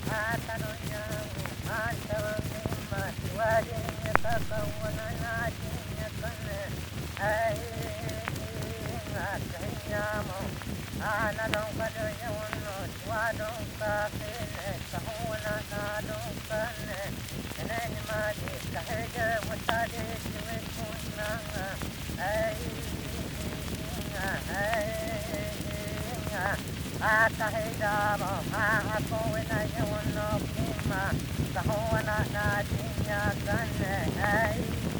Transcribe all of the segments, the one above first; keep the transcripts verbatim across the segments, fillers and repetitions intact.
Atahidamo, Mahako, and I don't know, Kima, the Hoana, Nadinya, Gane,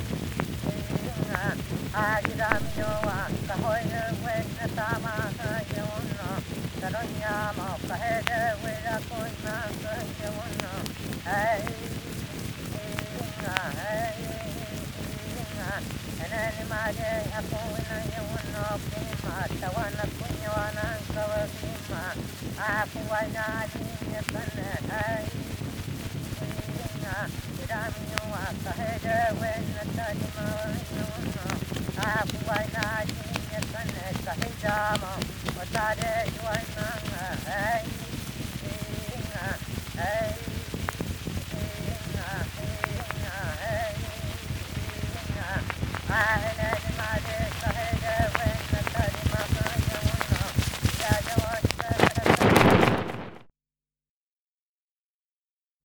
Ayamioa, the Hoya, when the Tama, Yono, the Ronyamo, the header with a Kuna, Yono, Ay, and any Maya, a Kuna, Yono, Kima, the one of Kunyana, Kawakima, Akuana, Yakan, Ay. Ramio, the header when the Tajima, Akuana, Yakan, the Hijama, what are you? Hey, hey.